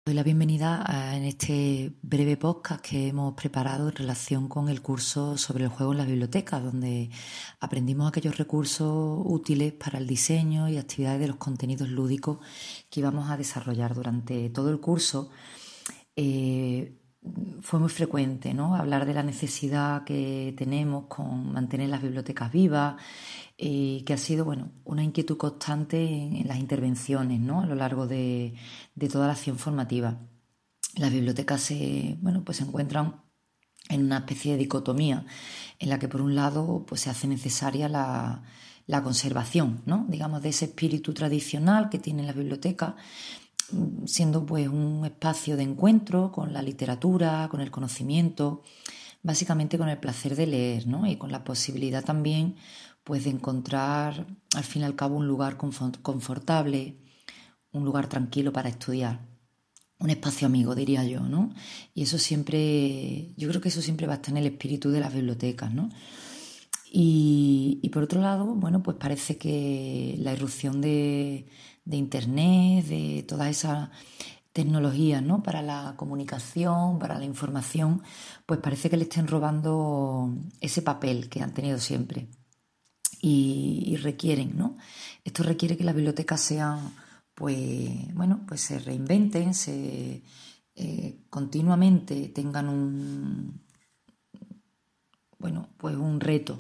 Doy la bienvenida en este breve podcast que hemos preparado en relación con el curso sobre el juego en la biblioteca, donde aprendimos aquellos recursos útiles para el diseño y actividades de los contenidos lúdicos que íbamos a desarrollar durante todo el curso. Fue muy frecuente, ¿no?, hablar de la necesidad que tenemos con mantener las bibliotecas vivas, que ha sido una inquietud constante en las intervenciones, ¿no?, a lo largo de toda la acción formativa. Las bibliotecas se encuentran en una especie de dicotomía en la que por un lado se hace necesaria la conservación, ¿no?, digamos, de ese espíritu tradicional que tienen las bibliotecas, siendo un espacio de encuentro con la literatura, con el conocimiento, básicamente con el placer de leer, ¿no?, y con la posibilidad también de encontrar al fin y al cabo un lugar confortable, un lugar tranquilo para estudiar, un espacio amigo, diría yo, ¿no? Y eso siempre, yo creo que eso siempre va a estar en el espíritu de las bibliotecas, ¿no? Y por otro lado, pues parece que la irrupción de Internet, de todas esas tecnologías, ¿no?, para la comunicación, para la información, pues parece que le estén robando ese papel que han tenido siempre. Y requieren, ¿no? Esto requiere que las bibliotecas sean, se reinventen, continuamente tengan un reto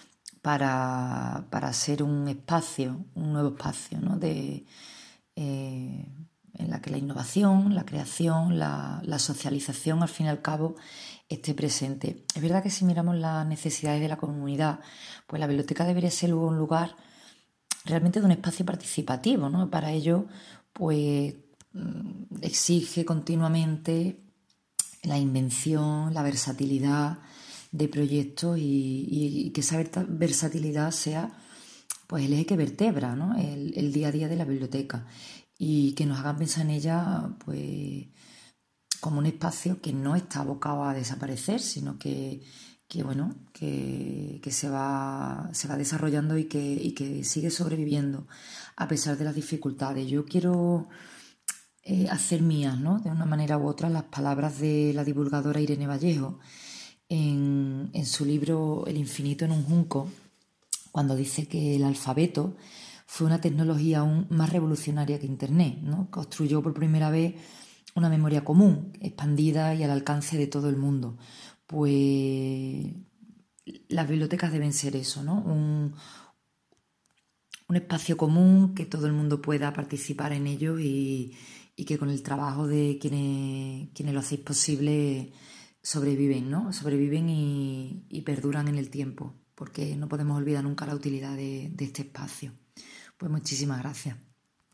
para ser un espacio, un nuevo espacio, ¿no?, en la que la innovación, la creación, la socialización, al fin y al cabo, esté presente. Es verdad que si miramos las necesidades de la comunidad, pues la biblioteca debería ser un lugar realmente de un espacio participativo, ¿no? Para ello, exige continuamente la invención, la versatilidad de proyectos y que esa versatilidad sea el eje que vertebra, ¿no?, el día a día de la biblioteca, y que nos hagan pensar en ella como un espacio que no está abocado a desaparecer, sino que se va desarrollando y que sigue sobreviviendo a pesar de las dificultades. Yo quiero hacer mías, ¿no?, de una manera u otra, las palabras de la divulgadora Irene Vallejo en su libro El infinito en un junco, cuando dice que el alfabeto fue una tecnología aún más revolucionaria que Internet, ¿no? Construyó por primera vez una memoria común, expandida y al alcance de todo el mundo. Pues las bibliotecas deben ser eso, ¿no?, un espacio común, que todo el mundo pueda participar en ello y que con el trabajo de quienes lo hacéis posible sobreviven, ¿no? Sobreviven y perduran en el tiempo, porque no podemos olvidar nunca la utilidad de este espacio. Pues muchísimas gracias.